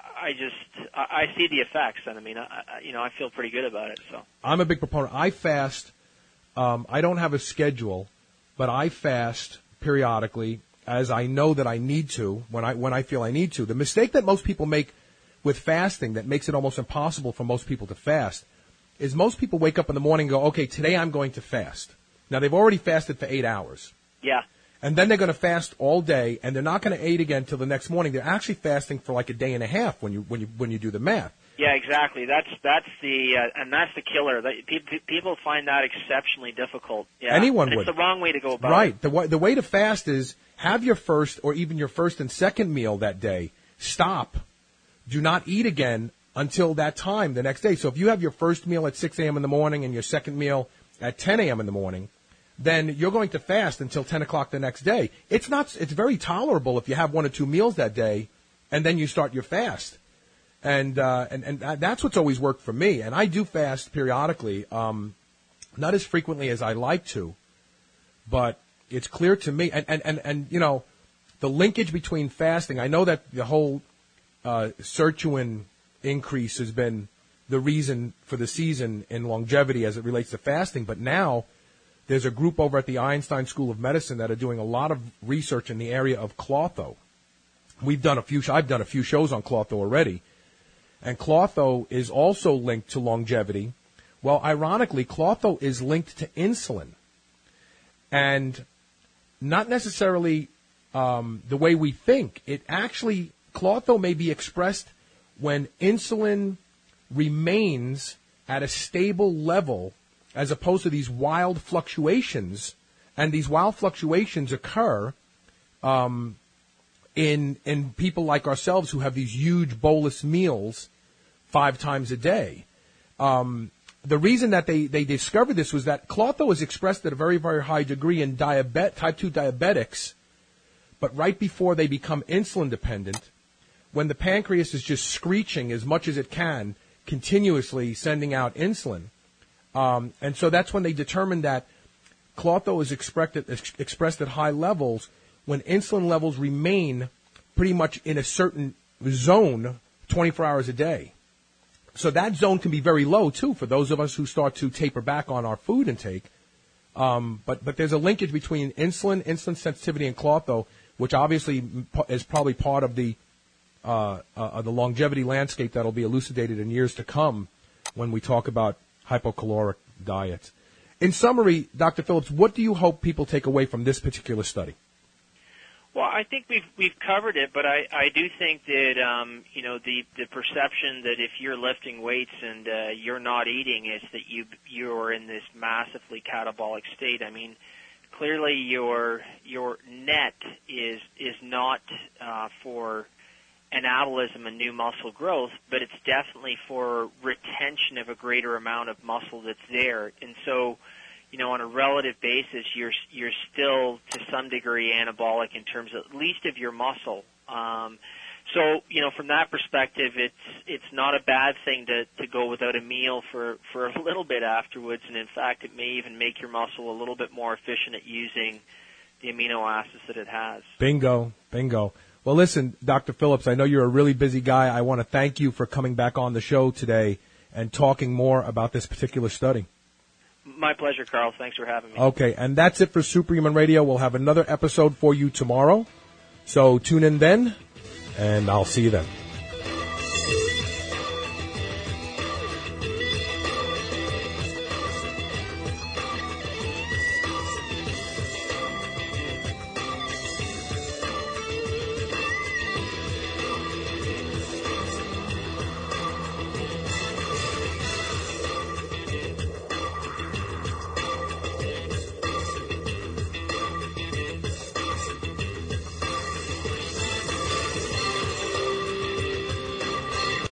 see the effects, and I mean I feel pretty good about it. So I'm a big proponent. I fast. I don't have a schedule, but I fast periodically as I know that I need to when I feel I need to. The mistake that most people make with fasting that makes it almost impossible for most people to fast is most people wake up in the morning and go, okay, today I'm going to fast. Now, they've already fasted for 8 hours. Yeah. And then they're going to fast all day, and they're not going to eat again till the next morning. They're actually fasting for like a day and a half when you do the math. Yeah, exactly. That's the killer. People find that exceptionally difficult. Yeah. Anyone would. It's the wrong way to go about it. Right. The way to fast is have your first or even your first and second meal that day. Stop. Do not eat again until that time the next day. So if you have your first meal at 6 a.m. in the morning and your second meal at 10 a.m. in the morning, then you're going to fast until 10 o'clock the next day. It's very tolerable if you have 1 or 2 meals that day and then you start your fast. And that's what's always worked for me. And I do fast periodically, not as frequently as I like to, but it's clear to me. And the linkage between fasting, I know that the whole sirtuin increase has been the reason for the season in longevity as it relates to fasting. But now there's a group over at the Einstein School of Medicine that are doing a lot of research in the area of Klotho. I've done a few shows on Klotho already. And Klotho is also linked to longevity. Well, ironically, Klotho is linked to insulin. And not necessarily the way we think. Klotho may be expressed when insulin remains at a stable level as opposed to these wild fluctuations. And these wild fluctuations occur in people like ourselves who have these huge bolus meals 5 times a day. The reason that they discovered this was that Klotho is expressed at a very, very high degree in type 2 diabetics, but right before they become insulin dependent, when the pancreas is just screeching as much as it can, continuously sending out insulin. And so that's when they determined that Klotho is expressed at high levels when insulin levels remain pretty much in a certain zone 24 hours a day. So that zone can be very low, too, for those of us who start to taper back on our food intake. But there's a linkage between insulin sensitivity, and Klotho, which obviously is probably part of the the longevity landscape that'll be elucidated in years to come when we talk about hypocaloric diets. In summary, Dr. Phillips, what do you hope people take away from this particular study? Well, I think we've covered it, but I do think that the perception that if you're lifting weights and you're not eating is that you're in this massively catabolic state. I mean, clearly your net is not for anabolism and new muscle growth, but it's definitely for retention of a greater amount of muscle that's there. And so, on a relative basis, you're still to some degree anabolic in terms of at least of your muscle. So, from that perspective, it's not a bad thing to go without a meal for a little bit afterwards, and in fact, it may even make your muscle a little bit more efficient at using the amino acids that it has. Bingo. Well, listen, Dr. Phillips, I know you're a really busy guy. I want to thank you for coming back on the show today and talking more about this particular study. My pleasure, Carl. Thanks for having me. Okay, and that's it for Superhuman Radio. We'll have another episode for you tomorrow. So tune in then, and I'll see you then.